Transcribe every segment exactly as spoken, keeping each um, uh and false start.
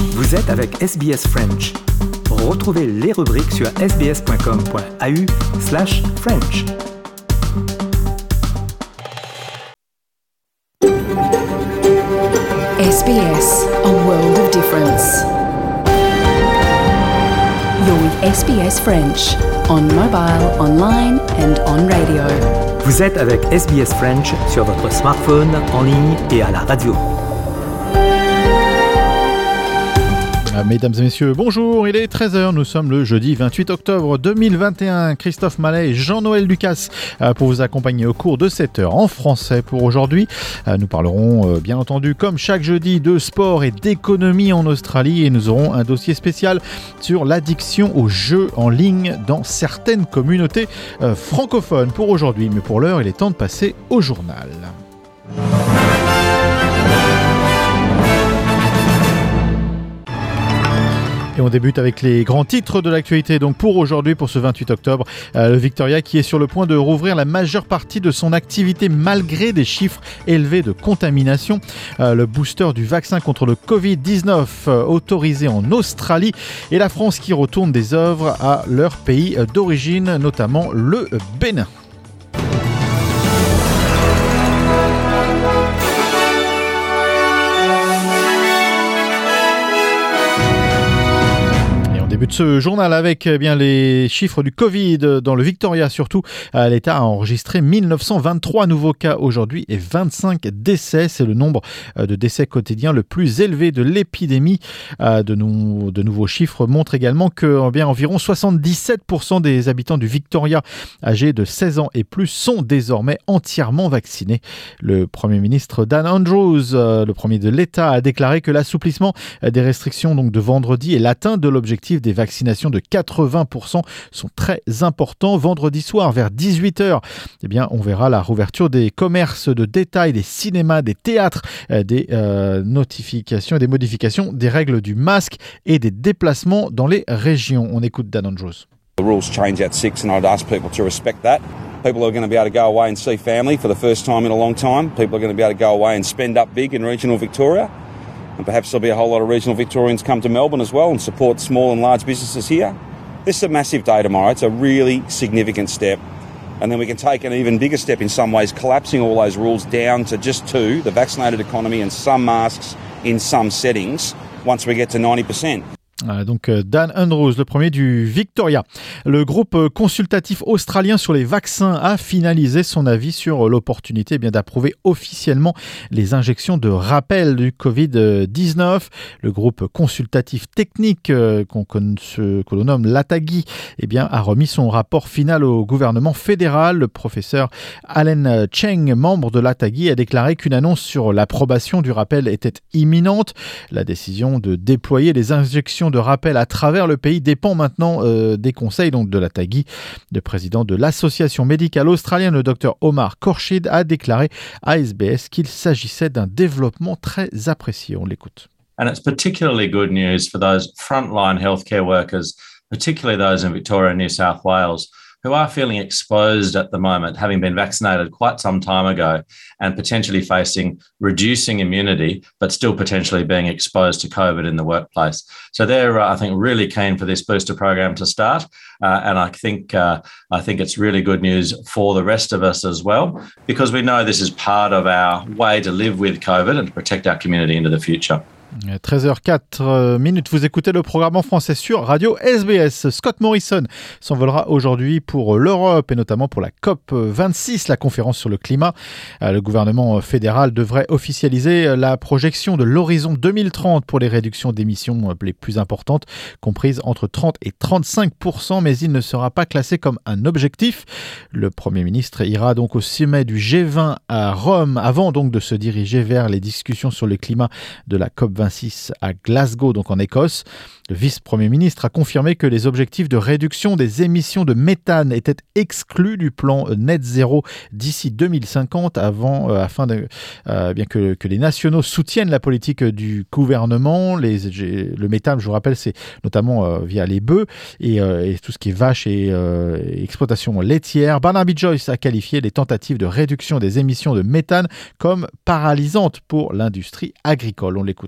Vous êtes avec S B S French. Retrouvez les rubriques sur sbs.com.au slash French. S B S, a world of difference. You're with S B S French, on mobile, online and on radio. Vous êtes avec S B S French sur votre smartphone, en ligne et à la radio. Mesdames et messieurs, bonjour, il est treize heures, nous sommes le jeudi vingt-huit octobre deux mille vingt et un. Christophe Mallet et Jean-Noël Lucas pour vous accompagner au cours de cette heure en français pour aujourd'hui. Nous parlerons bien entendu comme chaque jeudi de sport et d'économie en Australie et nous aurons un dossier spécial sur l'addiction aux jeux en ligne dans certaines communautés francophones pour aujourd'hui. Mais pour l'heure, il est temps de passer au journal. Et on débute avec les grands titres de l'actualité. Donc pour aujourd'hui, pour ce vingt-huit octobre, euh, le Victoria qui est sur le point de rouvrir la majeure partie de son activité malgré des chiffres élevés de contamination. Euh, le booster du vaccin contre le covid dix-neuf euh, autorisé en Australie et la France qui retourne des œuvres à leur pays d'origine, notamment le Bénin. Début de ce journal avec eh bien, les chiffres du Covid dans le Victoria surtout. L'État a enregistré mille neuf cent vingt-trois nouveaux cas aujourd'hui et vingt-cinq décès. C'est le nombre de décès quotidiens le plus élevé de l'épidémie. De, nou- de nouveaux chiffres montrent également que eh bien, environ soixante-dix-sept pour cent des habitants du Victoria âgés de seize ans et plus sont désormais entièrement vaccinés. Le Premier ministre Dan Andrews, le premier de l'État, a déclaré que l'assouplissement des restrictions donc, de vendredi et l'atteinte de l'objectif des vaccinations de quatre-vingts pour cent sont très importants. Vendredi soir, vers dix-huit heures, eh bien, on verra la rouverture des commerces de détail, des cinémas, des théâtres, des euh, notifications et des modifications des règles du masque et des déplacements dans les régions. On écoute Dan Andrews. The rules change at six and I'd ask people to respect that. People are going to be able to go away and see family for the first time in a long time. People are going to be able to go away and spend up big in regional Victoria. And perhaps there'll be a whole lot of regional Victorians come to Melbourne as well and support small and large businesses here. This is a massive day tomorrow. It's a really significant step. And then we can take an even bigger step in some ways, collapsing all those rules down to just two, the vaccinated economy and some masks in some settings, once we get to ninety percent. Donc Dan Andrews, le premier du Victoria. Le groupe consultatif australien sur les vaccins a finalisé son avis sur l'opportunité eh bien, d'approuver officiellement les injections de rappel du covid dix-neuf. Le groupe consultatif technique euh, qu'on, qu'on, que l'on nomme l'ATAGI eh bien, a remis son rapport final au gouvernement fédéral. Le professeur Alan Cheng, membre de l'ATAGI, a déclaré qu'une annonce sur l'approbation du rappel était imminente. La décision de déployer les injections de rappel à travers le pays dépend maintenant euh, des conseils donc, de l'ATAGI. Le président de l'association médicale australienne, le docteur Omar Khorshid, a déclaré à S B S qu'il s'agissait d'un développement très apprécié. On l'écoute. And it's particularly good news for those frontline healthcare workers, particularly those in Victoria and New South Wales, who are feeling exposed at the moment, having been vaccinated quite some time ago and potentially facing reducing immunity, but still potentially being exposed to COVID in the workplace. So they're, uh, I think, really keen for this booster program to start. Uh, and I think, uh, I think it's really good news for the rest of us as well, because we know this is part of our way to live with COVID and to protect our community into the future. treize heures quatre minutes, vous écoutez le programme en français sur Radio S B S. Scott Morrison s'envolera aujourd'hui pour l'Europe et notamment pour la COP vingt-six, la conférence sur le climat. Le gouvernement fédéral devrait officialiser la projection de l'horizon deux mille trente pour les réductions d'émissions les plus importantes, comprises entre trente et trente-cinq pour cent, mais il ne sera pas classé comme un objectif. Le Premier ministre ira donc au sommet du G vingt à Rome avant donc de se diriger vers les discussions sur le climat de la COP vingt-six à Glasgow, donc en Écosse. Le vice-premier ministre a confirmé que les objectifs de réduction des émissions de méthane étaient exclus du plan net zéro d'ici deux mille cinquante, avant, euh, afin de, euh, bien que, que les nationaux soutiennent la politique du gouvernement. Les, le méthane, je vous rappelle, c'est notamment euh, via les bœufs et, euh, et tout ce qui est vaches et, euh, et exploitation laitière. Barnaby Joyce a qualifié les tentatives de réduction des émissions de méthane comme paralysantes pour l'industrie agricole. On l'écoute.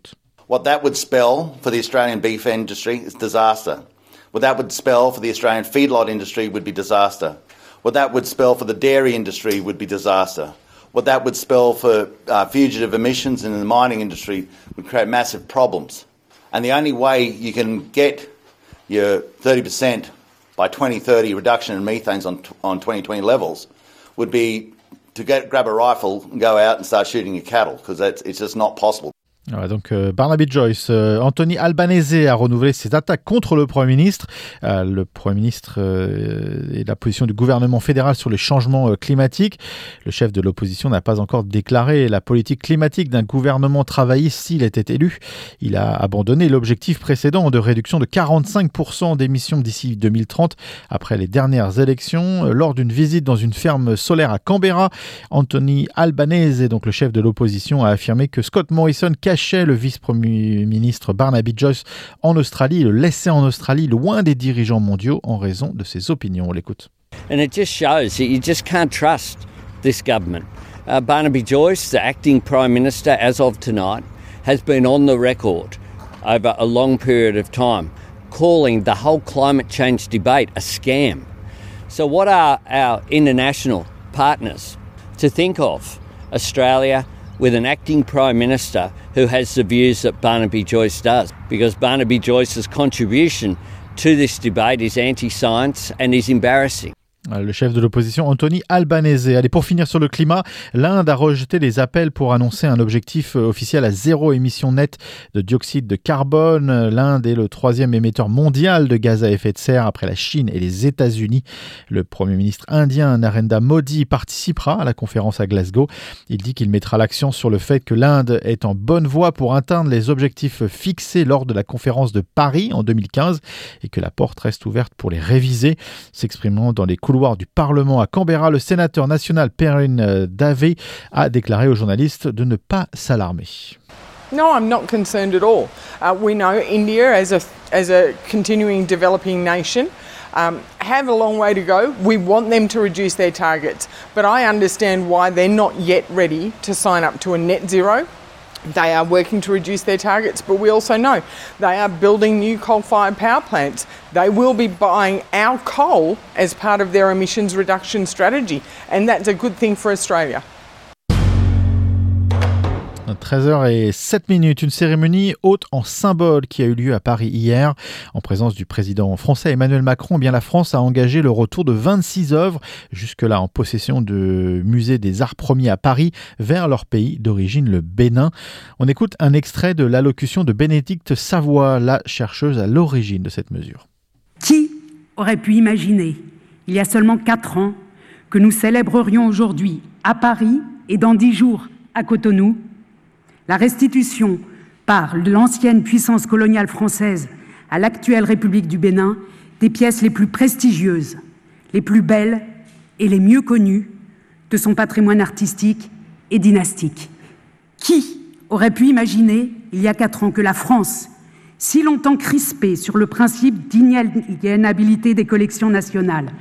What that would spell for the Australian beef industry is disaster. What that would spell for the Australian feedlot industry would be disaster. What that would spell for the dairy industry would be disaster. What that would spell for uh, fugitive emissions in the mining industry would create massive problems. And the only way you can get your thirty percent by twenty thirty reduction in methanes on, on twenty twenty levels would be to get, grab a rifle and go out and start shooting your cattle, because it's just not possible. Voilà, donc euh, Barnaby Joyce, euh, Anthony Albanese a renouvelé ses attaques contre le Premier ministre. Euh, le Premier ministre euh, et la position du gouvernement fédéral sur les changements euh, climatiques. Le chef de l'opposition n'a pas encore déclaré la politique climatique d'un gouvernement travailliste s'il était élu. Il a abandonné l'objectif précédent de réduction de quarante-cinq pour cent d'émissions d'ici deux mille trente après les dernières élections. Euh, lors d'une visite dans une ferme solaire à Canberra, Anthony Albanese, donc le chef de l'opposition, a affirmé que Scott Morrison cachait le vice-premier ministre Barnaby Joyce en Australie, le laissait en Australie loin des dirigeants mondiaux en raison de ses opinions. On l'écoute. And it just shows that you just can't trust this government. Uh, Barnaby Joyce, the acting Prime Minister as of tonight, has been on the record over a long period of time calling the whole climate change debate a scam. So what are our international partners to think of? Australia with an acting Prime Minister who has the views that Barnaby Joyce does, because Barnaby Joyce's contribution to this debate is anti-science and is embarrassing. Le chef de l'opposition, Anthony Albanese. Allez, pour finir sur le climat, l'Inde a rejeté les appels pour annoncer un objectif officiel à zéro émission nette de dioxyde de carbone. L'Inde est le troisième émetteur mondial de gaz à effet de serre après la Chine et les États-Unis. Le Premier ministre indien Narendra Modi participera à la conférence à Glasgow. Il dit qu'il mettra l'accent sur le fait que l'Inde est en bonne voie pour atteindre les objectifs fixés lors de la conférence de Paris en deux mille quinze et que la porte reste ouverte pour les réviser. S'exprimant dans les couloirs du Parlement à Canberra, le sénateur national Perrin Dave a déclaré aux journalistes de ne pas s'alarmer. No, I'm not concerned at all. Uh, we know India, as a as a continuing developing nation, um, have a long way to go. We want them to reduce their targets, but I understand why they're not yet ready to sign up to a net zero. They are working to reduce their targets, but we also know they are building new coal-fired power plants. They will be buying our coal as part of their emissions reduction strategy, and that's a good thing for Australia. treize heures zéro sept minutes, une cérémonie haute en symbole qui a eu lieu à Paris hier. En présence du président français Emmanuel Macron, eh bien la France a engagé le retour de vingt-six œuvres, jusque-là en possession du musée des Arts Premiers à Paris, vers leur pays d'origine, le Bénin. On écoute un extrait de l'allocution de Bénédicte Savoy, la chercheuse à l'origine de cette mesure. Qui aurait pu imaginer, il y a seulement quatre ans, que nous célébrerions aujourd'hui à Paris et dans dix jours à Cotonou la restitution par l'ancienne puissance coloniale française à l'actuelle République du Bénin des pièces les plus prestigieuses, les plus belles et les mieux connues de son patrimoine artistique et dynastique. Qui aurait pu imaginer, il y a quatre ans, que la France, si longtemps crispée sur le principe d'inaliénabilité des collections nationales,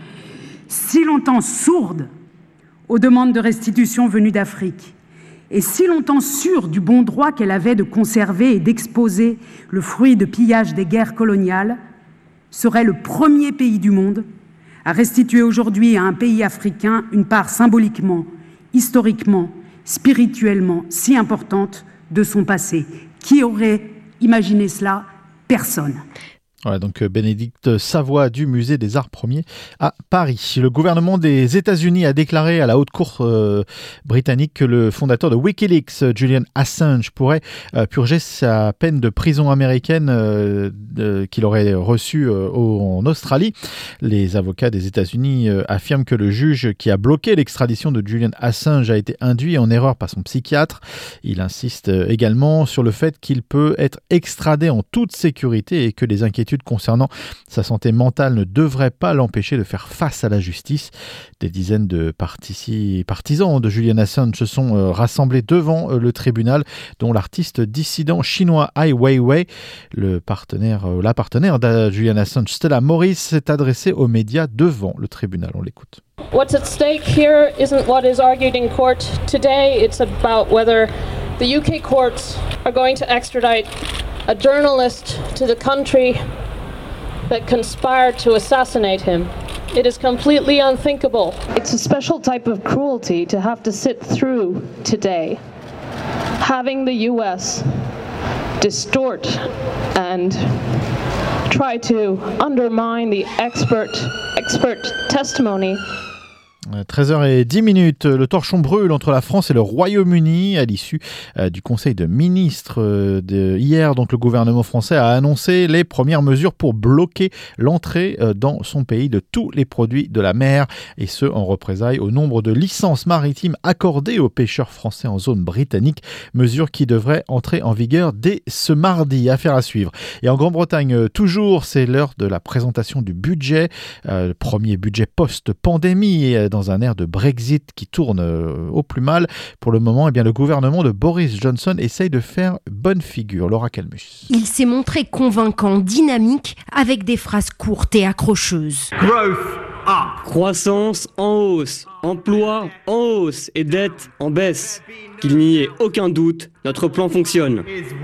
si longtemps sourde aux demandes de restitution venues d'Afrique, et si longtemps sûre du bon droit qu'elle avait de conserver et d'exposer le fruit de pillage des guerres coloniales, serait le premier pays du monde à restituer aujourd'hui à un pays africain une part symboliquement, historiquement, spirituellement si importante de son passé. Qui aurait imaginé cela? Personne. Voilà, donc Bénédicte Savoy du musée des Arts Premiers à Paris. Le gouvernement des États-Unis a déclaré à la haute cour euh, britannique que le fondateur de Wikileaks, Julian Assange, pourrait euh, purger sa peine de prison américaine euh, de, qu'il aurait reçue euh, en Australie. Les avocats des États-Unis euh, affirment que le juge qui a bloqué l'extradition de Julian Assange a été induit en erreur par son psychiatre. Il insiste également sur le fait qu'il peut être extradé en toute sécurité et que les inquiétudes concernant sa santé mentale ne devrait pas l'empêcher de faire face à la justice. Des dizaines de partici- partisans de Julian Assange se sont euh, rassemblés devant euh, le tribunal, dont l'artiste dissident chinois Ai Weiwei. Le partenaire, euh, la partenaire de Julian Assange, Stella Morris, s'est adressée aux médias devant le tribunal. On l'écoute. What's at stake here isn't what is argued in court today. It's about whether The U K courts are going to extradite a journalist to the country that conspired to assassinate him. It is completely unthinkable. It's a special type of cruelty to have to sit through today, having the U S distort and try to undermine the expert expert testimony. treize heures dix minutes, le torchon brûle entre la France et le Royaume-Uni à l'issue euh, du Conseil de ministres euh, de hier. Donc, le gouvernement français a annoncé les premières mesures pour bloquer l'entrée euh, dans son pays de tous les produits de la mer, et ce en représailles au nombre de licences maritimes accordées aux pêcheurs français en zone britannique, mesure qui devrait entrer en vigueur dès ce mardi. Affaire à suivre. Et en Grande-Bretagne, euh, toujours, c'est l'heure de la présentation du budget, euh, le premier budget post-pandémie, et euh, dans dans un air de Brexit qui tourne au plus mal. Pour le moment, eh bien, le gouvernement de Boris Johnson essaye de faire bonne figure. Laura Calmus. Il s'est montré convaincant, dynamique, avec des phrases courtes et accrocheuses. Growth up. Croissance en hausse, emploi en hausse et dette en baisse. Qu'il n'y ait aucun doute, notre plan fonctionne.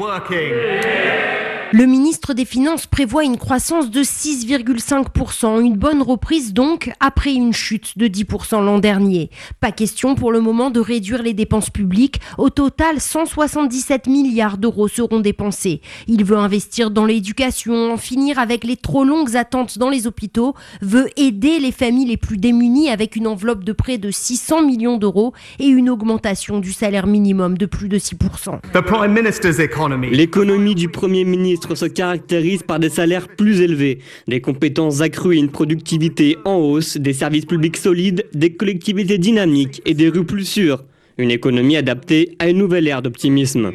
Le ministre des Finances prévoit une croissance de six virgule cinq pour cent, une bonne reprise donc après une chute de dix pour cent l'an dernier. Pas question pour le moment de réduire les dépenses publiques. Au total, cent soixante-dix-sept milliards d'euros seront dépensés. Il veut investir dans l'éducation, en finir avec les trop longues attentes dans les hôpitaux, veut aider les familles les plus démunies avec une enveloppe de près de six cents millions d'euros et une augmentation du salaire minimum de plus de six pour cent. L'économie du Premier ministre se caractérise par des salaires plus élevés, des compétences accrues et une productivité en hausse, des services publics solides, des collectivités dynamiques et des rues plus sûres. Une économie adaptée à une nouvelle ère d'optimisme.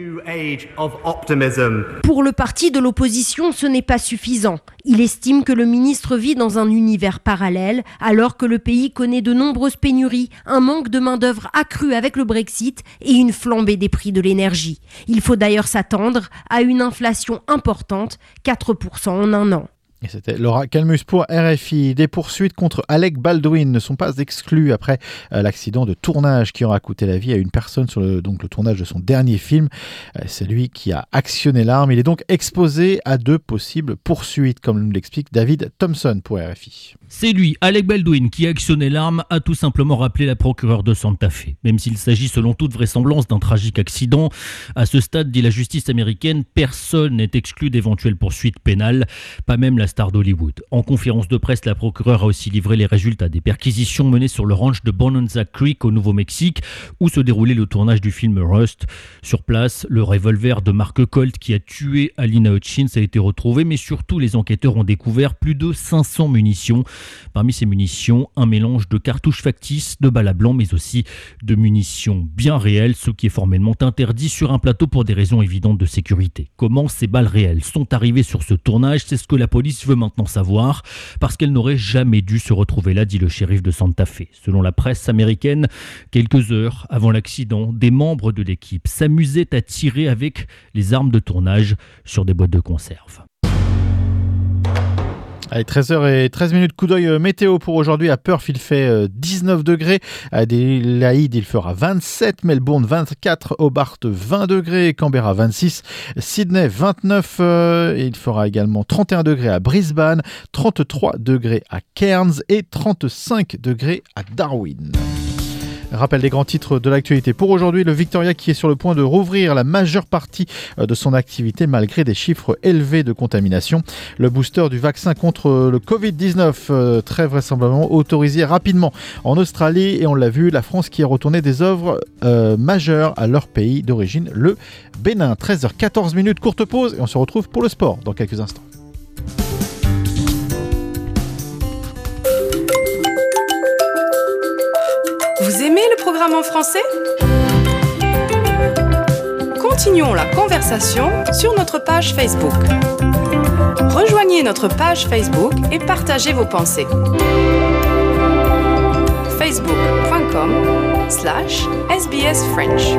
Pour le parti de l'opposition, ce n'est pas suffisant. Il estime que le ministre vit dans un univers parallèle, alors que le pays connaît de nombreuses pénuries, un manque de main-d'œuvre accru avec le Brexit et une flambée des prix de l'énergie. Il faut d'ailleurs s'attendre à une inflation importante, quatre pour cent en un an. Et c'était Laura Calmus pour R F I. Des poursuites contre Alec Baldwin ne sont pas exclues après euh, l'accident de tournage qui aura coûté la vie à une personne sur le, donc, le tournage de son dernier film. Euh, c'est lui qui a actionné l'arme. Il est donc exposé à deux possibles poursuites, comme nous l'explique David Thompson pour R F I. C'est lui, Alec Baldwin, qui a actionné l'arme, a tout simplement rappelé la procureure de Santa Fe. Même s'il s'agit selon toute vraisemblance d'un tragique accident, à ce stade, dit la justice américaine, personne n'est exclu d'éventuelles poursuites pénales, pas même la star d'Hollywood. En conférence de presse, la procureure a aussi livré les résultats des perquisitions menées sur le ranch de Bonanza Creek au Nouveau-Mexique, où se déroulait le tournage du film Rust. Sur place, le revolver de marque Colt qui a tué Alina Hutchins a été retrouvé, mais surtout les enquêteurs ont découvert plus de cinq cents munitions. Parmi ces munitions, un mélange de cartouches factices, de balles à blanc, mais aussi de munitions bien réelles, ce qui est formellement interdit sur un plateau pour des raisons évidentes de sécurité. Comment ces balles réelles sont arrivées sur ce tournage, c'est ce que la police veut maintenant savoir, parce qu'elles n'auraient jamais dû se retrouver là, dit le shérif de Santa Fe. Selon la presse américaine, quelques heures avant l'accident, des membres de l'équipe s'amusaient à tirer avec les armes de tournage sur des boîtes de conserve. Allez, treize heures treize minutes, coup d'œil météo pour aujourd'hui. À Perth, il fait dix-neuf degrés. À Adélaïde, il fera vingt-sept. Melbourne, vingt-quatre. Hobart, vingt degrés. Canberra, vingt-six. Sydney, vingt-neuf. Et il fera également trente et un degrés à Brisbane, trente-trois degrés à Cairns et trente-cinq degrés à Darwin. Rappel des grands titres de l'actualité. Pour aujourd'hui, le Victoria qui est sur le point de rouvrir la majeure partie de son activité malgré des chiffres élevés de contamination. Le booster du vaccin contre le covid dix-neuf, très vraisemblablement autorisé rapidement en Australie. Et on l'a vu, la France qui a retourné des œuvres euh, majeures à leur pays d'origine, le Bénin. treize heures quatorze minutes, courte pause et on se retrouve pour le sport dans quelques instants. Vous aimez le programme en français ? Continuons la conversation sur notre page Facebook. Rejoignez notre page Facebook et partagez vos pensées. facebook.com slash sbsfrench.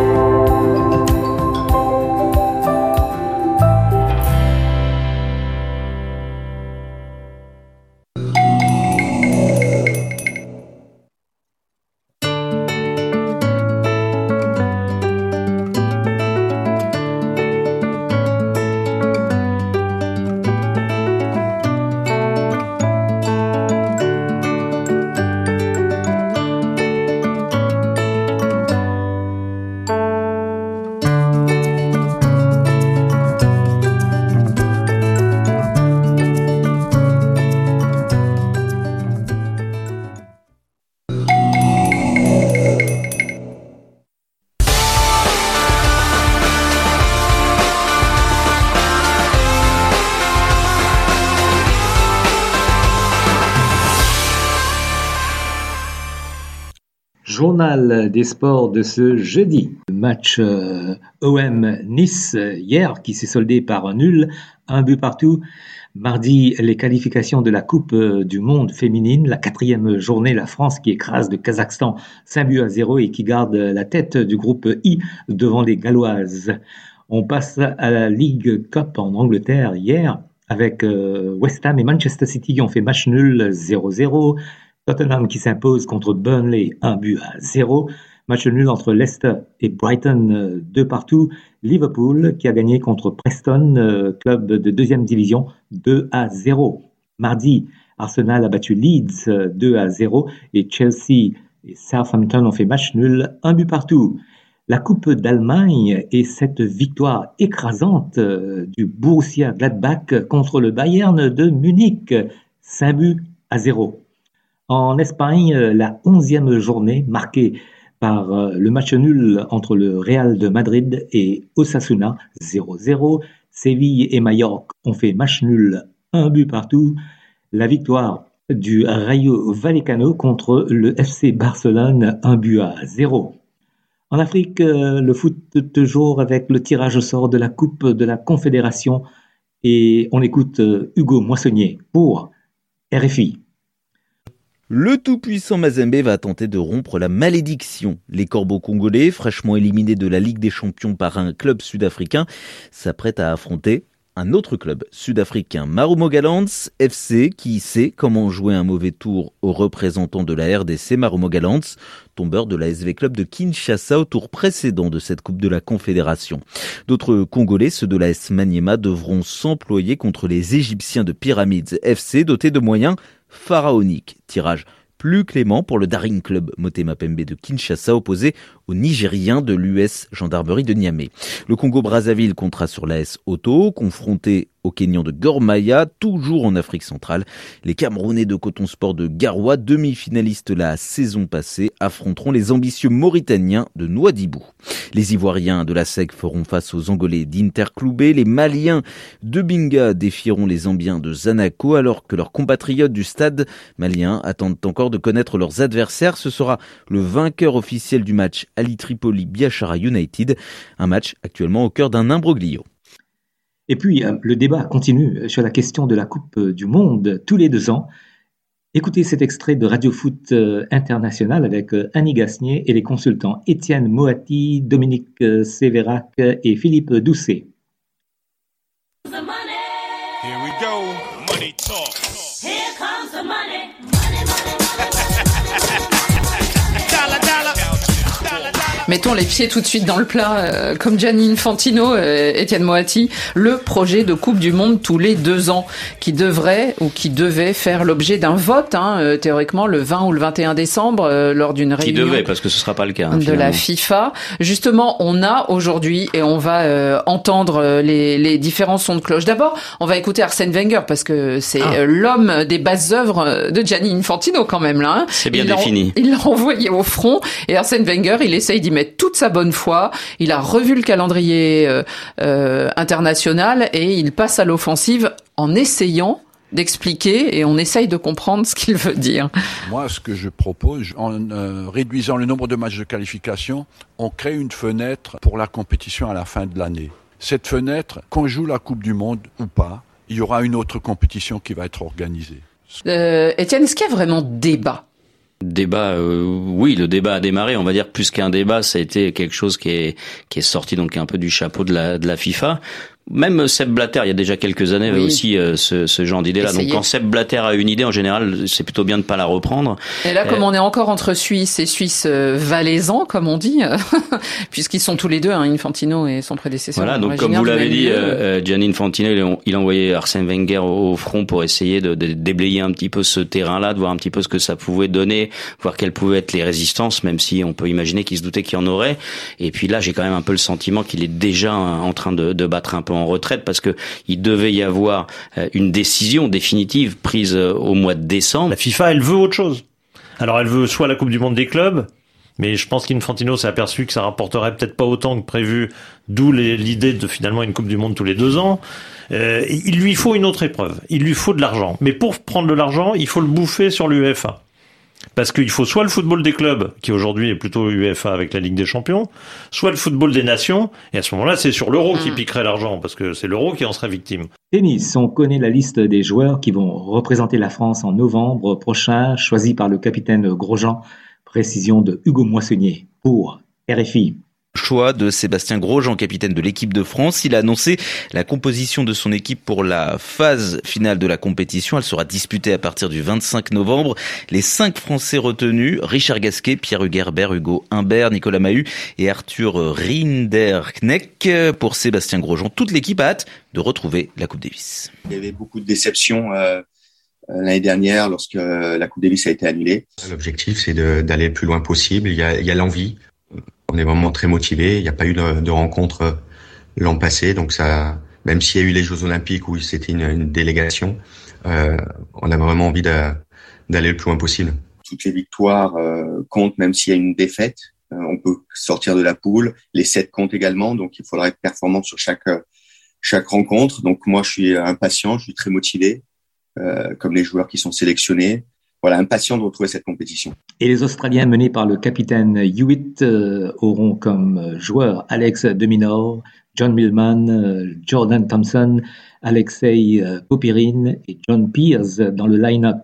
Journal des sports de ce jeudi. Match euh, O M Nice hier qui s'est soldé par un nul, un but partout. Mardi, les qualifications de la Coupe du Monde féminine. La quatrième journée, la France qui écrase le Kazakhstan cinq buts à zéro et qui garde la tête du groupe I devant les Galloises. On passe à la League Cup en Angleterre hier avec euh, West Ham et Manchester City qui ont fait match nul zéro zéro. Tottenham qui s'impose contre Burnley un but à zéro. Match nul entre Leicester et Brighton deux partout. Liverpool qui a gagné contre Preston, club de deuxième division, deux à zéro. Mardi, Arsenal a battu Leeds deux à zéro et Chelsea et Southampton ont fait match nul, un but partout. La Coupe d'Allemagne et cette victoire écrasante du Borussia Gladbach contre le Bayern de Munich, cinq buts à zéro. En Espagne, la onzième journée marquée par le match nul entre le Real de Madrid et Osasuna, zéro zéro. Séville et Majorque ont fait match nul, un but partout. La victoire du Rayo Vallecano contre le F C Barcelone, un but à zéro. En Afrique, le foot toujours avec le tirage au sort de la Coupe de la Confédération. Et on écoute Hugo Moissonnier pour R F I. Le tout-puissant Mazembe va tenter de rompre la malédiction. Les Corbeaux congolais, fraîchement éliminés de la Ligue des Champions par un club sud-africain, s'apprêtent à affronter un autre club sud-africain, Marumo Gallants F C, qui sait comment jouer un mauvais tour aux représentants de la R D C, Marumo Gallants, tombeur de la S V Club de Kinshasa au tour précédent de cette Coupe de la Confédération. D'autres Congolais, ceux de la S Maniema, devront s'employer contre les Égyptiens de Pyramids F C, dotés de moyens pharaonique. Tirage plus clément pour le Daring Club Motema Pembe de Kinshasa, opposé aux Nigériens de l'U S Gendarmerie de Niamey. Le Congo-Brazzaville comptera sur l'A S Auto, confronté aux Kenyans de Gor Mahia, toujours en Afrique centrale. Les Camerounais de Coton Sport de Garoua, demi-finalistes la saison passée, affronteront les ambitieux Mauritaniens de Nouadhibou. Les Ivoiriens de la S E C feront face aux Angolais d'Interclubé. Les Maliens de Binga défieront les Zambiens de Zanaco, alors que leurs compatriotes du stade malien attendent encore de connaître leurs adversaires. Ce sera le vainqueur officiel du match Ali Tripoli Biashara United, un match actuellement au cœur d'un imbroglio. Et puis, le débat continue sur la question de la Coupe du Monde tous les deux ans. Écoutez cet extrait de Radio Foot International avec Annie Gasnier et les consultants Étienne Moati, Dominique Sévérac et Philippe Doucet. Here we go. Money talk. Here comes the money. Mettons les pieds tout de suite dans le plat, euh, comme Gianni Infantino, euh, Étienne Moati, le projet de Coupe du Monde tous les deux ans, qui devrait ou qui devait faire l'objet d'un vote, hein, euh, théoriquement le vingt ou le vingt et un décembre, euh, lors d'une réunion. Qui devait, parce que ce sera pas le cas. Hein, de finalement. la FIFA. Justement, on a aujourd'hui, et on va euh, entendre les, les différents sons de cloche. D'abord, on va écouter Arsène Wenger, parce que c'est ah. euh, l'homme des basses œuvres de Gianni Infantino quand même là. Hein. C'est bien il défini. Il l'a envoyé au front, et Arsène Wenger, il essaye d'y mettre toute sa bonne foi. Il a revu le calendrier euh, euh, international et il passe à l'offensive en essayant d'expliquer, et on essaye de comprendre ce qu'il veut dire. Moi, ce que je propose, en euh, réduisant le nombre de matchs de qualification, on crée une fenêtre pour la compétition à la fin de l'année. Cette fenêtre, qu'on joue la Coupe du Monde ou pas, il y aura une autre compétition qui va être organisée. Euh, Étienne, est-ce qu'il y a vraiment débat ? Débat, euh, oui, le débat a démarré. On va dire plus qu'un débat, ça a été quelque chose qui est qui est sorti donc un peu du chapeau de la de la FIFA. Même Sepp Blatter, il y a déjà quelques années, avait oui. aussi euh, ce, ce genre d'idée-là. Donc quand Sepp Blatter a une idée, en général, c'est plutôt bien de pas la reprendre. Et là, euh... comme on est encore entre Suisses et Suisses euh, valaisans, comme on dit, puisqu'ils sont tous les deux, hein, Infantino et son prédécesseur. Voilà, donc comme vous l'avez dit, euh, Gianni Infantino, il, il a envoyé Arsène Wenger au, au front pour essayer de, de déblayer un petit peu ce terrain-là, de voir un petit peu ce que ça pouvait donner, voir quelles pouvaient être les résistances, même si on peut imaginer qu'il se doutait qu'il y en aurait. Et puis là, j'ai quand même un peu le sentiment qu'il est déjà en train de, de battre un peu en retraite, parce que il devait y avoir une décision définitive prise au mois de décembre. La FIFA, elle veut autre chose. Alors elle veut soit la Coupe du Monde des clubs, mais je pense qu'Infantino s'est aperçu que ça rapporterait peut-être pas autant que prévu, d'où les, l'idée de finalement une Coupe du Monde tous les deux ans. Euh, il lui faut une autre épreuve, il lui faut de l'argent. Mais pour prendre de l'argent, il faut le bouffer sur l'UEFA. Parce qu'il faut soit le football des clubs, qui aujourd'hui est plutôt UEFA avec la Ligue des Champions, soit le football des nations, et à ce moment-là, c'est sur l'euro qui piquerait l'argent, parce que c'est l'euro qui en serait victime. Tennis, on connaît la liste des joueurs qui vont représenter la France en novembre prochain, choisis par le capitaine Grosjean. Précision de Hugo Moissonnier pour R F I. Choix de Sébastien Grosjean, capitaine de l'équipe de France. Il a annoncé la composition de son équipe pour la phase finale de la compétition. Elle sera disputée à partir du vingt-cinq novembre. Les cinq Français retenus, Richard Gasquet, Pierre Hugerbert, Hugo Humbert, Nicolas Mahut et Arthur Rinderknecht. Pour Sébastien Grosjean, toute l'équipe a hâte de retrouver la Coupe Davis. Il y avait beaucoup de déceptions euh, l'année dernière lorsque la Coupe Davis a été annulée. L'objectif, c'est de, d'aller le plus loin possible. Il y a, il y a l'envie. On est vraiment très motivés. Il n'y a pas eu de, de rencontre l'an passé, donc ça, même s'il y a eu les Jeux Olympiques où c'était une, une délégation, euh, on a vraiment envie de, d'aller le plus loin possible. Toutes les victoires euh, comptent, même s'il y a une défaite. Euh, on peut sortir de la poule. Les sept comptent également, donc il faudra être performant sur chaque chaque rencontre. Donc moi, je suis impatient, je suis très motivé, euh, comme les joueurs qui sont sélectionnés. Voilà, impatient de retrouver cette compétition. Et les Australiens menés par le capitaine Hewitt euh, auront comme joueurs Alex de Minaur, John Millman, euh, Jordan Thompson, Alexei euh, Popyrin et John Peers dans le line-up.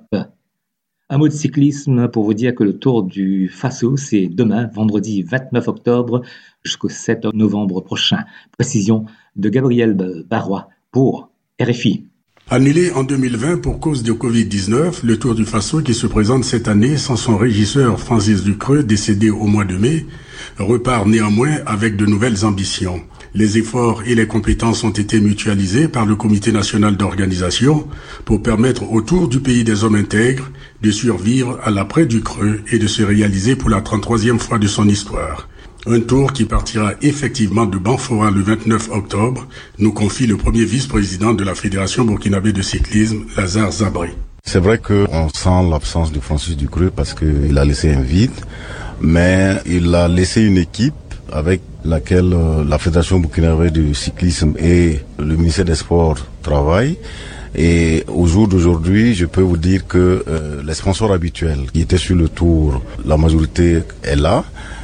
Un mot de cyclisme pour vous dire que le Tour du Faso, c'est demain, vendredi vingt-neuf octobre, jusqu'au sept novembre prochain. Précision de Gabriel Barrois pour R F I. Annulé en deux mille vingt pour cause de covid dix-neuf, le Tour du Faso qui se présente cette année sans son régisseur Francis Ducreux, décédé au mois de mai, repart néanmoins avec de nouvelles ambitions. Les efforts et les compétences ont été mutualisés par le Comité national d'organisation pour permettre au Tour du pays des hommes intègres de survivre à l'après Ducreux et de se réaliser pour la trente-troisième fois de son histoire. Un tour qui partira effectivement de Banfora le vingt-neuf octobre, nous confie le premier vice-président de la Fédération burkinabé de cyclisme, Lazare Zabri. C'est vrai qu'on sent l'absence de Francis Ducreux parce qu'il a laissé un vide, mais il a laissé une équipe avec laquelle la Fédération burkinabé de cyclisme et le ministère des Sports travaillent. Et au jour d'aujourd'hui, je peux vous dire que euh, les sponsors habituels qui étaient sur le tour, la majorité est là.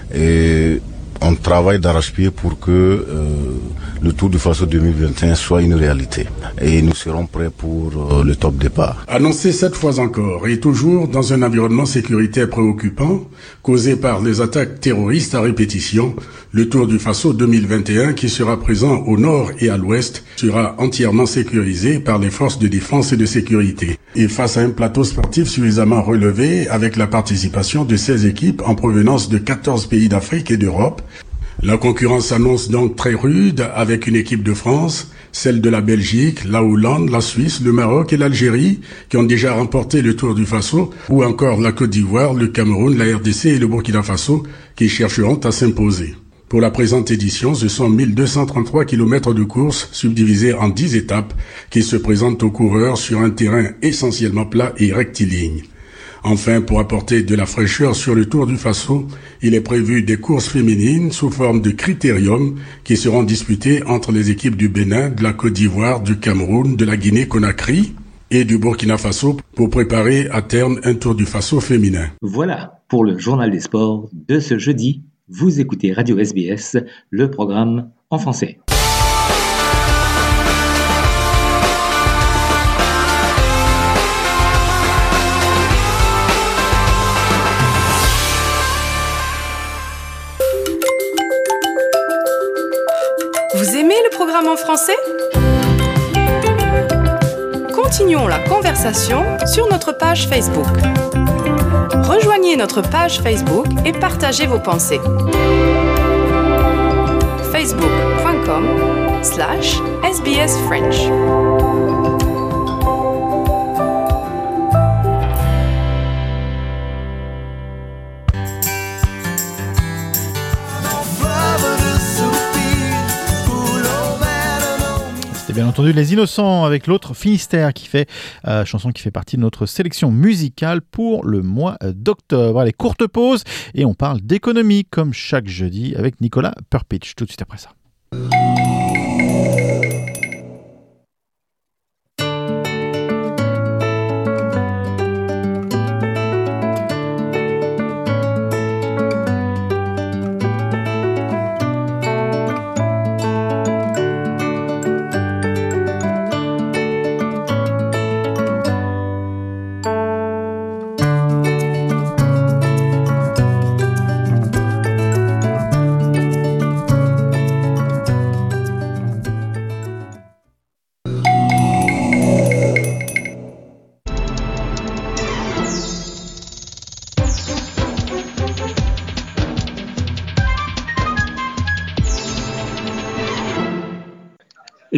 Et on travaille d'arrache-pied pour que euh, le Tour du Faso deux mille vingt et un soit une réalité. Et nous serons prêts pour euh, le top départ. Annoncé sept fois encore et toujours dans un environnement sécuritaire préoccupant, causé par les attaques terroristes à répétition, le Tour du Faso deux mille vingt et un, qui sera présent au nord et à l'ouest, sera entièrement sécurisé par les forces de défense et de sécurité. Et face à un plateau sportif suffisamment relevé, avec la participation de seize équipes en provenance de quatorze pays d'Afrique et d'Europe, la concurrence s'annonce donc très rude avec une équipe de France, celle de la Belgique, la Hollande, la Suisse, le Maroc et l'Algérie qui ont déjà remporté le Tour du Faso, ou encore la Côte d'Ivoire, le Cameroun, la R D C et le Burkina Faso qui chercheront à s'imposer. Pour la présente édition, ce sont mille deux cent trente-trois kilomètres de course subdivisés en dix étapes qui se présentent aux coureurs sur un terrain essentiellement plat et rectiligne. Enfin, pour apporter de la fraîcheur sur le Tour du Faso, il est prévu des courses féminines sous forme de critérium qui seront disputées entre les équipes du Bénin, de la Côte d'Ivoire, du Cameroun, de la Guinée-Conakry et du Burkina Faso pour préparer à terme un Tour du Faso féminin. Voilà pour le journal des sports de ce jeudi. Vous écoutez Radio S B S, le programme en français. Vous aimez le programme en français ? Continuons la conversation sur notre page Facebook. Rejoignez notre page Facebook et partagez vos pensées. facebook.com slash SBS French. Bien entendu, Les Innocents avec l'autre Finistère qui fait euh, chanson qui fait partie de notre sélection musicale pour le mois d'octobre. Allez, courte pause et on parle d'économie comme chaque jeudi avec Nicolas Perpich tout de suite après ça.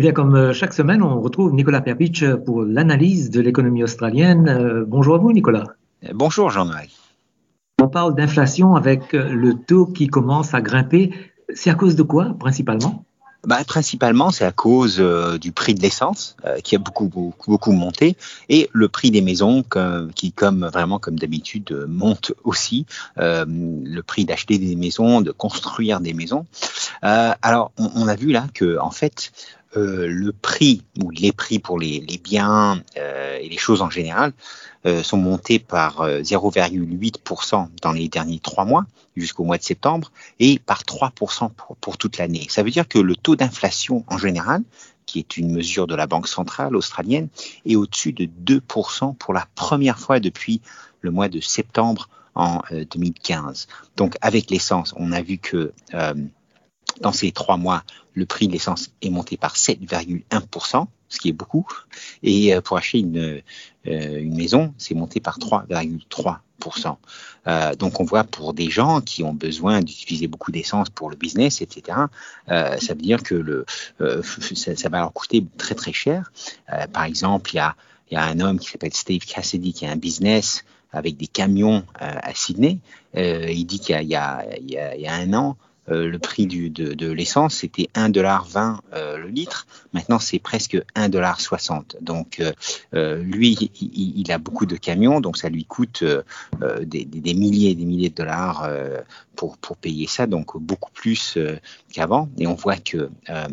bien, comme chaque semaine, on retrouve Nicolas Perpich pour l'analyse de l'économie australienne. Euh, bonjour à vous, Nicolas. Bonjour, Jean-Marie. On parle d'inflation avec le taux qui commence à grimper. C'est à cause de quoi, principalement ? Bah, principalement, c'est à cause euh, du prix de l'essence euh, qui a beaucoup, beaucoup, beaucoup monté, et le prix des maisons comme, qui, comme vraiment comme d'habitude, euh, monte aussi. Euh, le prix d'acheter des maisons, de construire des maisons. Euh, alors, on, on a vu là que, en fait, euh, le prix ou les prix pour les, les biens euh, et les choses en général euh, sont montés par euh, zéro virgule huit pour cent dans les derniers trois mois jusqu'au mois de septembre, et par trois pour cent pour, pour toute l'année. Ça veut dire que le taux d'inflation en général, qui est une mesure de la Banque centrale australienne, est au-dessus de deux pour cent pour la première fois depuis le mois de septembre en euh, deux mille quinze. Donc avec l'essence, on a vu que euh, dans ces trois mois, le prix de l'essence est monté par sept virgule un pour cent, ce qui est beaucoup, et euh, pour acheter une, euh, une maison, c'est monté par trois virgule trois pour cent. Euh, donc on voit pour des gens qui ont besoin d'utiliser beaucoup d'essence pour le business, et cetera, euh, ça veut dire que le, euh, ça, ça va leur coûter très très cher. Euh, par exemple, il y a, il y a un homme qui s'appelle Steve Cassidy qui a un business avec des camions euh, à Sydney. Euh, il dit qu'il y a, il y a, il y a, il y a un an, Euh, le prix du, de, de l'essence, c'était un dollar vingt euh, le litre. Maintenant, c'est presque un dollar soixante. Donc, euh, euh, lui, il, il a beaucoup de camions, donc ça lui coûte euh, des, des, des milliers et des milliers de dollars euh, pour, pour payer ça, donc beaucoup plus euh, qu'avant. Et on voit que euh,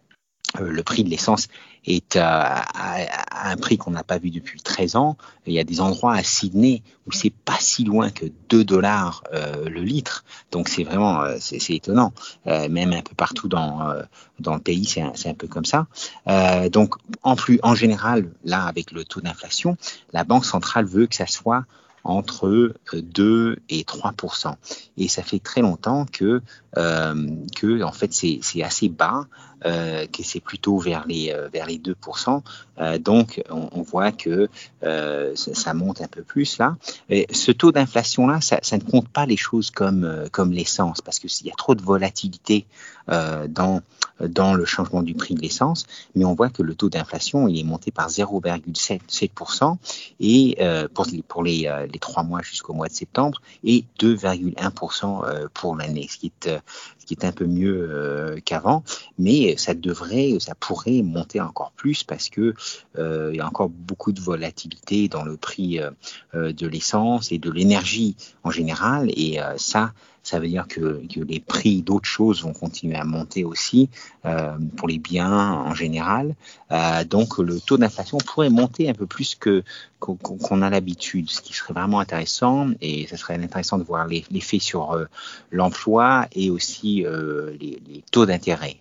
le prix de l'essence est à, à, à un prix qu'on n'a pas vu depuis treize ans. Il y a des endroits à Sydney où c'est pas si loin que deux dollars euh, le litre. Donc c'est vraiment, euh, c'est, c'est étonnant. Euh, même un peu partout dans euh, dans le pays, c'est un, c'est un peu comme ça. Euh, donc en plus, en général, là avec le taux d'inflation, la Banque centrale veut que ça soit entre deux et trois pour cent. Et ça fait très longtemps que, euh, que en fait, c'est, c'est assez bas, euh, que c'est plutôt vers les, euh, vers les deux pour cent. Euh, donc, on, on voit que euh, ça, ça monte un peu plus là. Et ce taux d'inflation-là, ça, ça ne compte pas les choses comme, euh, comme l'essence, parce qu'il y a trop de volatilité euh, dans, dans le changement du prix de l'essence. Mais on voit que le taux d'inflation, il est monté par zéro virgule sept pour cent et euh, pour, pour les, euh, les trois mois jusqu'au mois de septembre, et deux virgule un pour cent pour l'année, ce qui est, ce qui est un peu mieux euh, qu'avant, mais ça devrait, ça pourrait monter encore plus parce que euh, il y a encore beaucoup de volatilité dans le prix euh, de l'essence et de l'énergie en général, et euh, ça, ça veut dire que, que les prix d'autres choses vont continuer à monter aussi euh, pour les biens en général. Euh, donc le taux d'inflation pourrait monter un peu plus que qu'on, qu'on a l'habitude, ce qui serait vraiment intéressant, et ça serait intéressant de voir les, l'effet sur euh, l'emploi et aussi euh, les, les taux d'intérêt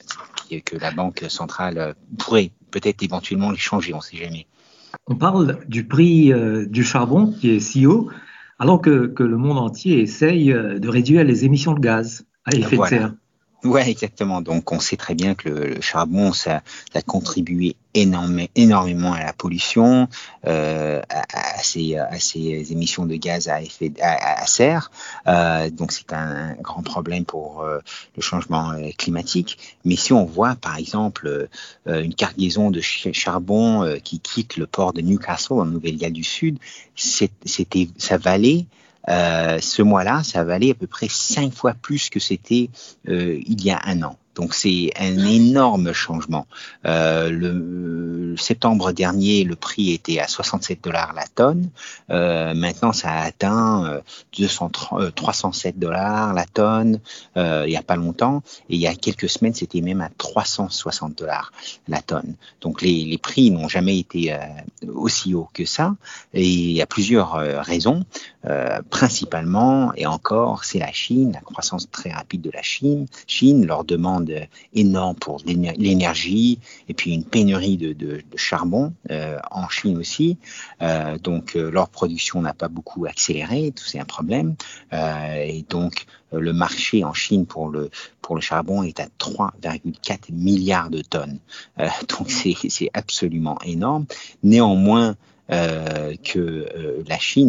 que la Banque centrale pourrait peut-être éventuellement les changer, on ne sait jamais. On parle du prix euh, du charbon qui est si haut, alors que, que le monde entier essaye de réduire les émissions de gaz à effet voilà. de serre. Oui, exactement. Donc, on sait très bien que le, le charbon, ça, ça a contribué énorme, énormément à la pollution, euh, à, à, ces, à ces émissions de gaz à effet à, à serre. Euh, donc, c'est un, un grand problème pour euh, le changement climatique. Mais si on voit, par exemple, euh, une cargaison de charbon euh, qui quitte le port de Newcastle en Nouvelle-Galles du Sud, c'est, c'était, ça valait Euh, ce mois-là, ça valait à peu près cinq fois plus que c'était euh, il y a un an. Donc c'est un énorme changement. Euh, le, le septembre dernier, le prix était à soixante-sept dollars la tonne. Euh, maintenant, ça a atteint euh, deux cents, euh, trois cent sept dollars la tonne euh, il y a pas longtemps. Et il y a quelques semaines, c'était même à trois cent soixante dollars la tonne. Donc les, les prix n'ont jamais été euh, aussi hauts que ça. Et il y a plusieurs euh, raisons. Euh, principalement, et encore, c'est la Chine, la croissance très rapide de la Chine. Chine leur demande énorme pour l'énergie et puis une pénurie de, de, de charbon euh, en Chine aussi. Euh, donc euh, leur production n'a pas beaucoup accéléré, tout c'est un problème. Euh, et donc euh, le marché en Chine pour le pour le charbon est à trois virgule quatre milliards de tonnes. Euh, donc c'est c'est absolument énorme. Néanmoins, Euh, que euh, la Chine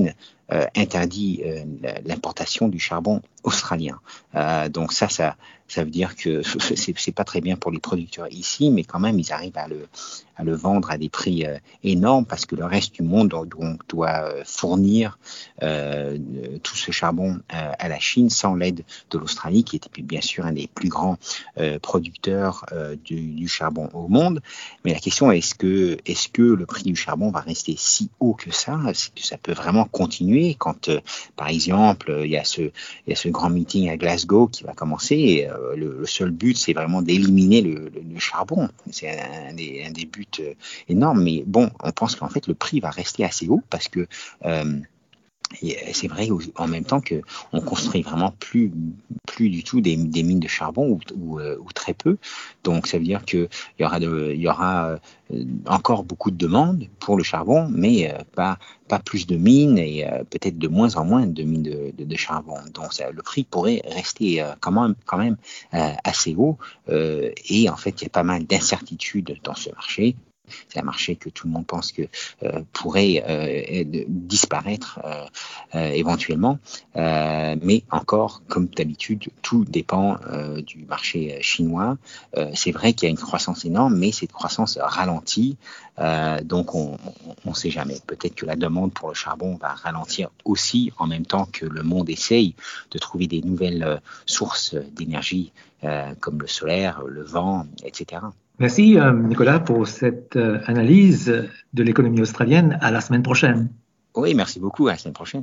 euh, interdit euh, l'importation du charbon australien. Euh, donc ça, ça, ça veut dire que c'est, c'est pas très bien pour les producteurs ici, mais quand même, ils arrivent à le, à le vendre à des prix euh, énormes parce que le reste du monde donc, doit fournir euh, tout ce charbon euh, à la Chine sans l'aide de l'Australie, qui était bien sûr un des plus grands euh, producteurs euh, du, du charbon au monde. Mais la question est, est-ce que, est-ce que le prix du charbon va rester si haut que ça? Est-ce que ça peut vraiment continuer quand, euh, par exemple, il y a ce, il y a ce grand meeting à Glasgow qui va commencer et, euh, le, le seul but, c'est vraiment d'éliminer le, le, le charbon. C'est un, un, des, un des buts euh, énormes. Mais bon, on pense qu'en fait, le prix va rester assez haut parce que euh, et c'est vrai en même temps qu'on construit vraiment plus, plus du tout des, des mines de charbon ou, ou, ou très peu. Donc ça veut dire qu'il y aura, de, il y aura encore beaucoup de demandes pour le charbon, mais pas, pas plus de mines et peut-être de moins en moins de mines de, de, de charbon. Donc ça, le prix pourrait rester quand même, quand même assez haut. Et en fait, il y a pas mal d'incertitudes dans ce marché. C'est un marché que tout le monde pense que euh, pourrait euh, disparaître euh, euh, éventuellement, euh, mais encore, comme d'habitude, tout dépend euh, du marché chinois. Euh, c'est vrai qu'il y a une croissance énorme, mais cette croissance ralentit, euh, donc on ne sait jamais. Peut-être que la demande pour le charbon va ralentir aussi en même temps que le monde essaye de trouver des nouvelles sources d'énergie euh, comme le solaire, le vent, et cetera. Merci Nicolas pour cette analyse de l'économie australienne. À la semaine prochaine. Oui, merci beaucoup. À la semaine prochaine.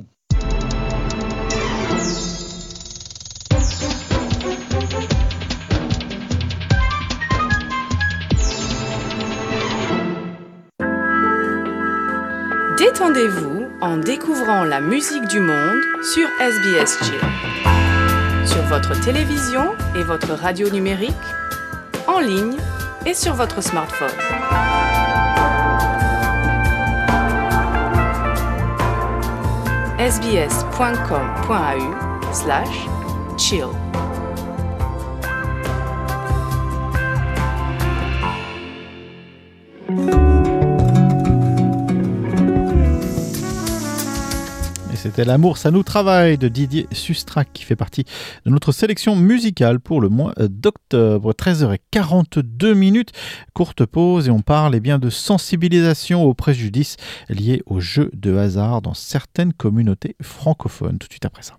Détendez-vous en découvrant la musique du monde sur S B S Chill. Sur votre télévision et votre radio numérique, en ligne et sur votre smartphone. sbs point com point a u slash chill. C'était L'amour, ça nous travaille de Didier Sustrac qui fait partie de notre sélection musicale pour le mois d'octobre. treize heures quarante-deux minutes, courte pause et on parle eh bien, de sensibilisation aux préjudices liés aux jeux de hasard dans certaines communautés francophones. Tout de suite après ça.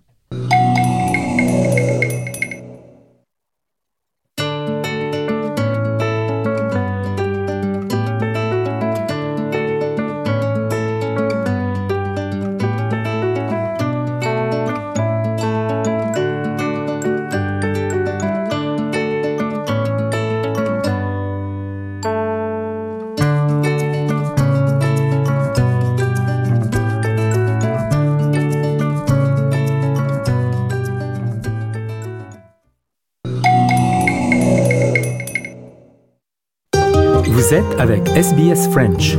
Vous êtes avec S B S French.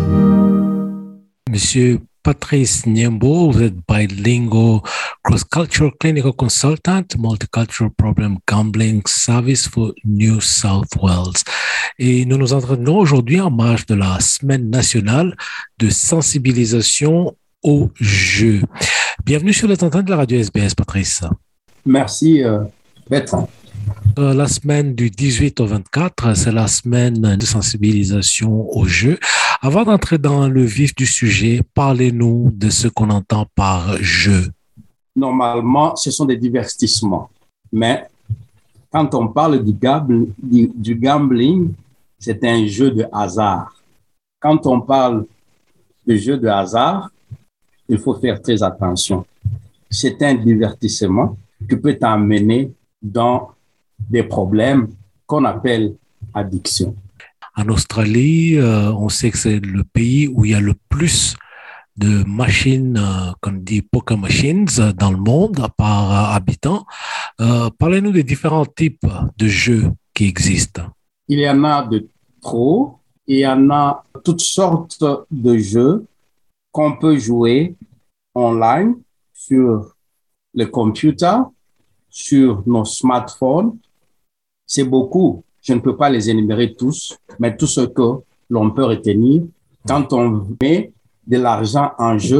Monsieur Patrice Niembo, vous êtes bilingual cross-cultural clinical consultant, multicultural problem gambling service for New South Wales. Et nous nous entraînons aujourd'hui en marge de la semaine nationale de sensibilisation aux jeux. Bienvenue sur les antennes de la radio S B S, Patrice. Merci, euh, Bertrand. La semaine du dix-huit au vingt-quatre, c'est la semaine de sensibilisation aux jeux. Avant d'entrer dans le vif du sujet, parlez-nous de ce qu'on entend par jeu. Normalement, ce sont des divertissements. Mais quand on parle du, gambling, du, du gambling, c'est un jeu de hasard. Quand on parle de jeu de hasard, il faut faire très attention. C'est un divertissement qui peut t'emmener dans des problèmes qu'on appelle addiction. En Australie, euh, on sait que c'est le pays où il y a le plus de machines, euh, comme dit poker machines, euh, dans le monde par euh, habitant. Euh, parlez-nous des différents types de jeux qui existent. Il y en a de trop. Il y en a toutes sortes de jeux qu'on peut jouer online sur le computer, sur nos smartphones. C'est beaucoup. Je ne peux pas les énumérer tous, mais tout ce que l'on peut retenir, quand on met de l'argent en jeu,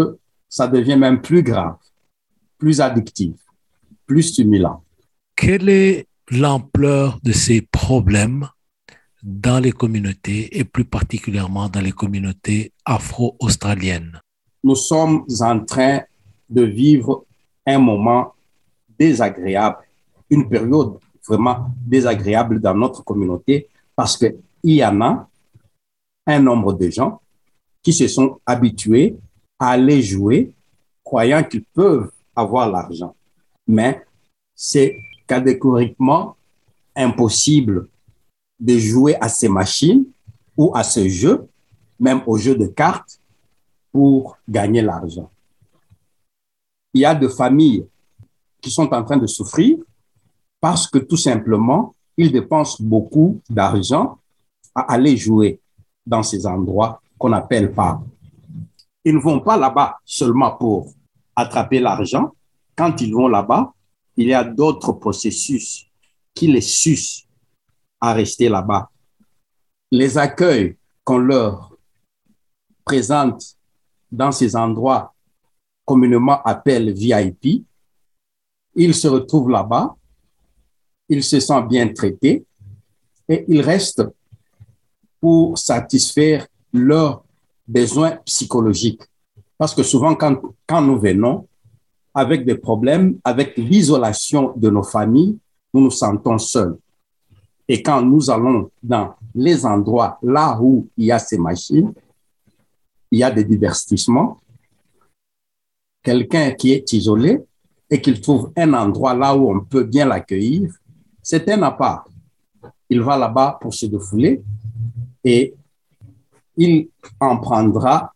ça devient même plus grave, plus addictif, plus stimulant. Quelle est l'ampleur de ces problèmes dans les communautés et plus particulièrement dans les communautés afro-australiennes? Nous sommes en train de vivre un moment désagréable, une période vraiment désagréable dans notre communauté parce qu'il y en a un nombre de gens qui se sont habitués à aller jouer croyant qu'ils peuvent avoir l'argent. Mais c'est catégoriquement impossible de jouer à ces machines ou à ce jeu, même au jeu de cartes, pour gagner l'argent. Il y a des familles qui sont en train de souffrir parce que tout simplement, ils dépensent beaucoup d'argent à aller jouer dans ces endroits qu'on appelle pubs. Ils ne vont pas là-bas seulement pour attraper l'argent. Quand ils vont là-bas, il y a d'autres processus qui les sucent à rester là-bas. Les accueils qu'on leur présente dans ces endroits communément appelés V I P, ils se retrouvent là-bas, ils se sentent bien traités et ils restent pour satisfaire leurs besoins psychologiques. Parce que souvent, quand, quand nous venons avec des problèmes, avec l'isolation de nos familles, nous nous sentons seuls. Et quand nous allons dans les endroits là où il y a ces machines, il y a des divertissements, quelqu'un qui est isolé et qu'il trouve un endroit là où on peut bien l'accueillir, c'est un appart. Il va là-bas pour se défouler et il en prendra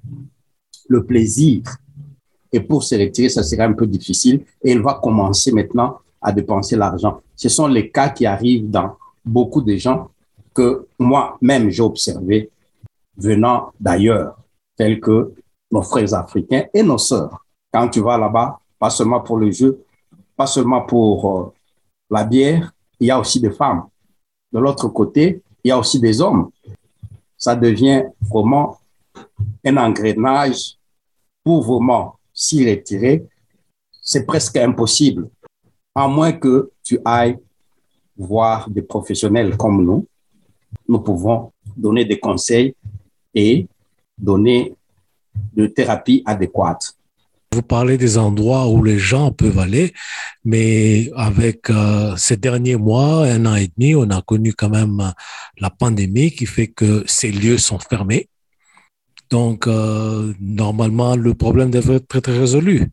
le plaisir. Et pour se retirer, ça sera un peu difficile et il va commencer maintenant à dépenser l'argent. Ce sont les cas qui arrivent dans beaucoup de gens que moi-même j'ai observé venant d'ailleurs, tels que nos frères africains et nos sœurs. Quand tu vas là-bas, pas seulement pour le jeu, pas seulement pour euh, la bière, il y a aussi des femmes. De l'autre côté, il y a aussi des hommes. Ça devient vraiment un engrenage pour vraiment s'y retirer. C'est presque impossible, à moins que tu ailles voir des professionnels comme nous. Nous pouvons donner des conseils et donner de thérapies adéquates. Vous parlez des endroits où les gens peuvent aller, mais avec euh, ces derniers mois, un an et demi, on a connu quand même la pandémie qui fait que ces lieux sont fermés. Donc, euh, normalement, le problème devrait être très, très résolu.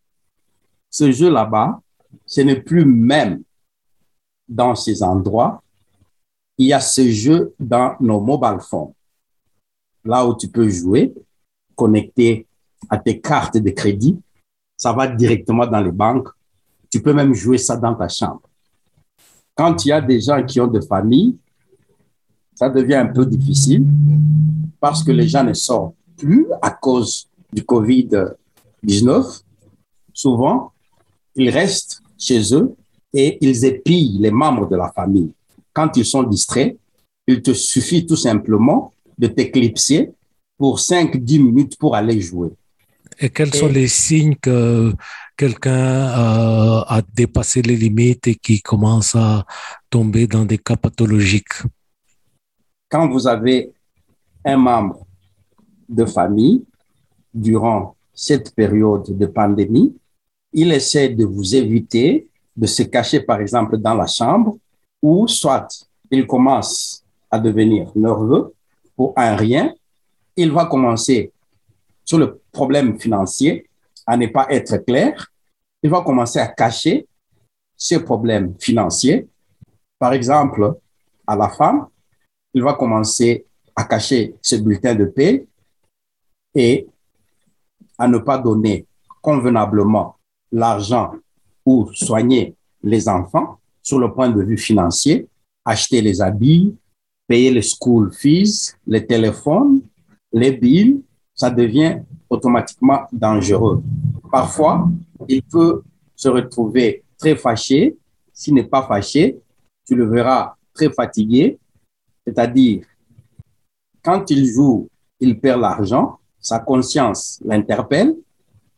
Ce jeu là-bas, ce n'est plus même dans ces endroits. Il y a ce jeu dans nos mobile phones, là où tu peux jouer, connecté à tes cartes de crédit. Ça va directement dans les banques. Tu peux même jouer ça dans ta chambre. Quand il y a des gens qui ont des familles, ça devient un peu difficile parce que les gens ne sortent plus à cause du covid dix-neuf. Souvent, ils restent chez eux et ils épillent les membres de la famille. Quand ils sont distraits, il te suffit tout simplement de t'éclipser pour cinq à dix minutes pour aller jouer. Et quels Et sont les signes que quelqu'un euh, a dépassé les limites et qui commence à tomber dans des cas pathologiques? Quand vous avez un membre de famille durant cette période de pandémie, il essaie de vous éviter de se cacher, par exemple, dans la chambre, ou soit il commence à devenir nerveux pour un rien, il va commencer sur le problème financier à ne pas être clair, il va commencer à cacher ses problèmes financiers. Par exemple, à la femme, il va commencer à cacher ses bulletins de paie et à ne pas donner convenablement l'argent ou soigner les enfants sur le point de vue financier, acheter les habits, payer les school fees, les téléphones, les billes, ça devient automatiquement dangereux. Parfois, il peut se retrouver très fâché. S'il n'est pas fâché, tu le verras très fatigué, c'est-à-dire quand il joue, il perd l'argent, sa conscience l'interpelle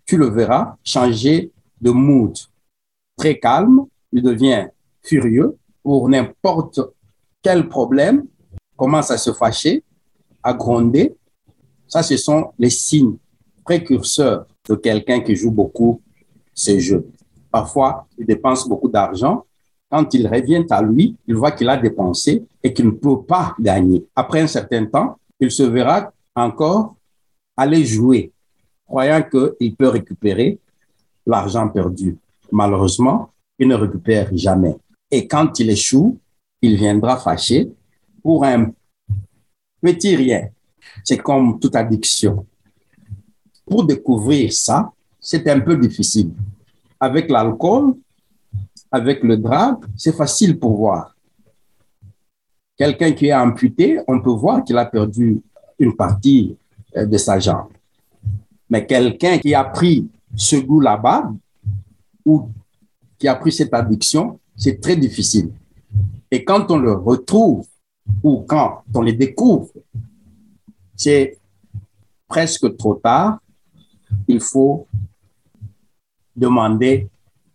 tu le verras changer de mood. Très calme, il devient furieux pour n'importe quel problème, commence à se fâcher, à gronder. Ça, ce sont les signes précurseurs de quelqu'un qui joue beaucoup ces jeux. Parfois, il dépense beaucoup d'argent. Quand il revient à lui, il voit qu'il a dépensé et qu'il ne peut pas gagner. Après un certain temps, il se verra encore aller jouer, croyant qu'il peut récupérer l'argent perdu. Malheureusement, il ne récupère jamais. Et quand il échoue, il viendra fâché pour un petit rien. C'est comme toute addiction. Pour découvrir ça, c'est un peu difficile. Avec l'alcool, avec le drag, c'est facile pour voir. Quelqu'un qui est amputé, on peut voir qu'il a perdu une partie de sa jambe. Mais quelqu'un qui a pris ce goût là-bas, ou qui a pris cette addiction, c'est très difficile. Et quand on le retrouve, ou quand on le découvre, c'est presque trop tard. Il faut demander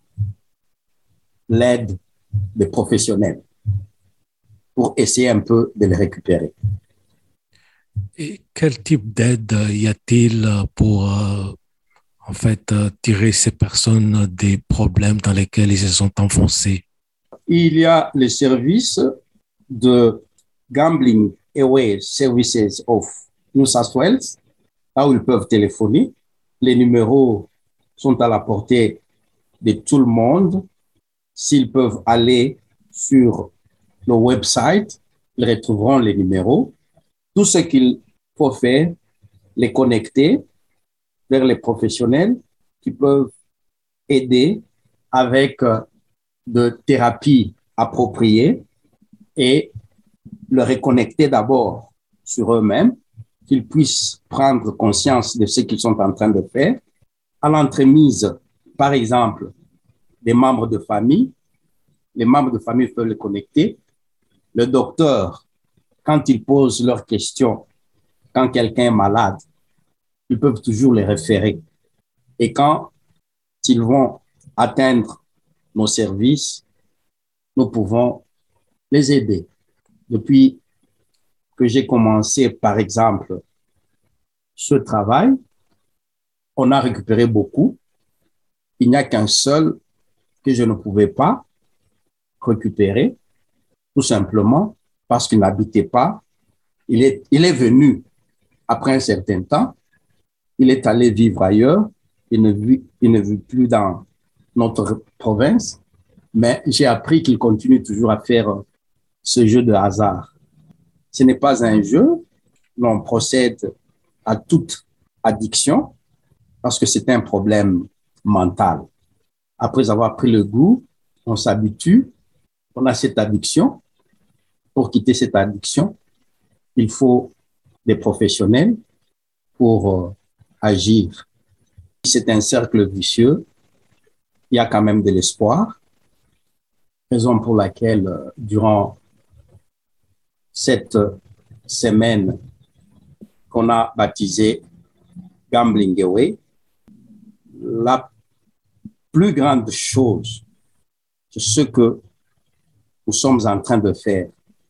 l'aide des professionnels pour essayer un peu de les récupérer. Et quel type d'aide y a-t-il pour euh, en fait euh, tirer ces personnes des problèmes dans lesquels ils se sont enfoncés? Il y a les services de Gambling Away Services of New South Wales, là où ils peuvent téléphoner. Les numéros sont à la portée de tout le monde. S'ils peuvent aller sur le website, ils retrouveront les numéros. Tout ce qu'il faut faire, les connecter vers les professionnels qui peuvent aider avec de thérapies appropriées et le reconnecter d'abord sur eux-mêmes, qu'ils puissent prendre conscience de ce qu'ils sont en train de faire. À l'entremise, par exemple, des membres de famille, les membres de famille peuvent les connecter. Le docteur, quand ils posent leurs questions, quand quelqu'un est malade, ils peuvent toujours les référer. Et quand ils vont atteindre nos services, nous pouvons les aider. Depuis que j'ai commencé, par exemple, ce travail, on a récupéré beaucoup. Il n'y a qu'un seul que je ne pouvais pas récupérer, tout simplement parce qu'il n'habitait pas. Il est, il est venu après un certain temps, il est allé vivre ailleurs, il ne vit, il ne vit plus dans notre province, mais j'ai appris qu'il continue toujours à faire ce jeu de hasard. Ce n'est pas un jeu, on procède à toute addiction parce que c'est un problème mental. Après avoir pris le goût, on s'habitue, on a cette addiction. Pour quitter cette addiction, il faut des professionnels pour euh, agir. C'est un cercle vicieux. Il y a quand même de l'espoir. Raison pour laquelle, euh, durant cette semaine qu'on a baptisée Gambling Away, la plus grande chose, c'est ce que nous sommes en train de faire,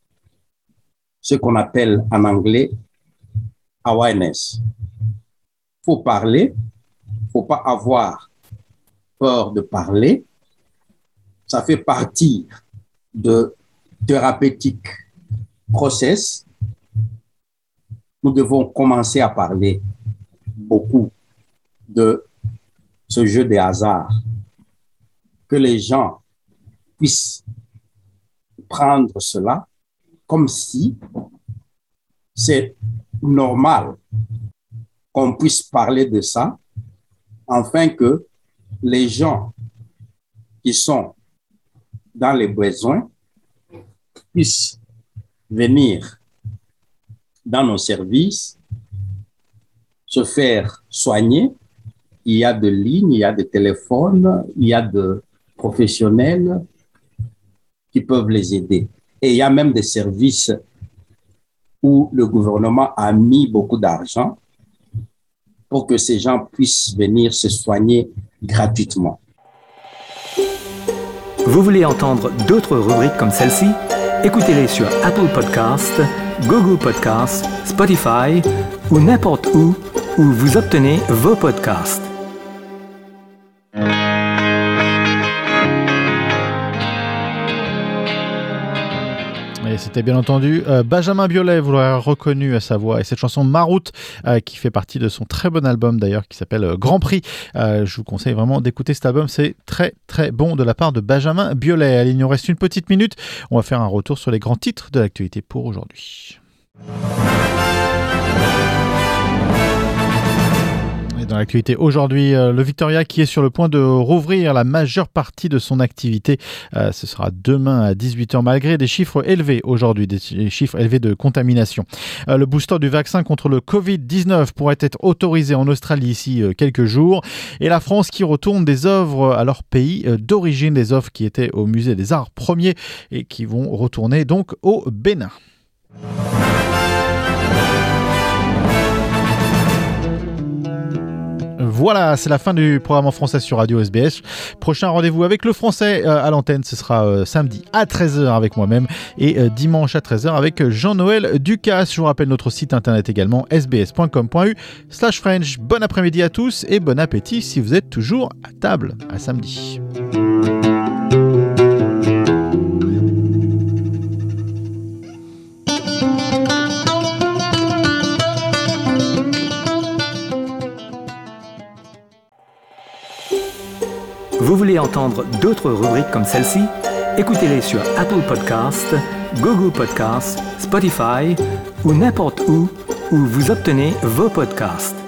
ce qu'on appelle en anglais awareness. Il faut parler, il ne faut pas avoir peur de parler. Ça fait partie de thérapeutique process. Nous devons commencer à parler beaucoup de ce jeu de hasard, que les gens puissent prendre cela comme si c'est normal qu'on puisse parler de ça, afin que les gens qui sont dans les besoins puissent venir dans nos services, se faire soigner. Il y a de lignes, il y a des téléphones, il y a de professionnels qui peuvent les aider. Et il y a même des services où le gouvernement a mis beaucoup d'argent pour que ces gens puissent venir se soigner gratuitement. Vous voulez entendre d'autres rubriques comme celle-ci? Écoutez-les sur Apple Podcasts, Google Podcasts, Spotify ou n'importe où où vous obtenez vos podcasts. Et c'était bien entendu euh, Benjamin Biolay, vous l'aurez reconnu à sa voix, et cette chanson Maroute euh, qui fait partie de son très bon album d'ailleurs qui s'appelle euh, Grand Prix. Euh, je vous conseille vraiment d'écouter cet album, c'est très très bon de la part de Benjamin Biolay. Allez, il nous reste une petite minute, on va faire un retour sur les grands titres de l'actualité pour aujourd'hui. Dans l'actualité aujourd'hui, euh, le Victoria qui est sur le point de rouvrir la majeure partie de son activité. Euh, ce sera demain à dix-huit heures malgré des chiffres élevés aujourd'hui, des chiffres élevés de contamination. Euh, le booster du vaccin contre le covid dix-neuf pourrait être autorisé en Australie ici euh, quelques jours. Et la France qui retourne des œuvres à leur pays euh, d'origine, des œuvres qui étaient au musée des Arts premiers et qui vont retourner donc au Bénin. Voilà, c'est la fin du programme en français sur Radio S B S. Prochain rendez-vous avec le français euh, à l'antenne, ce sera euh, samedi à treize heures avec moi-même et euh, dimanche à treize heures avec Jean-Noël Ducasse. Je vous rappelle notre site internet également, s b s point com point u slash french. Bon après-midi à tous et bon appétit si vous êtes toujours à table. À samedi. Vous voulez entendre d'autres rubriques comme celle-ci? Écoutez-les sur Apple Podcasts, Google Podcasts, Spotify ou n'importe où où vous obtenez vos podcasts.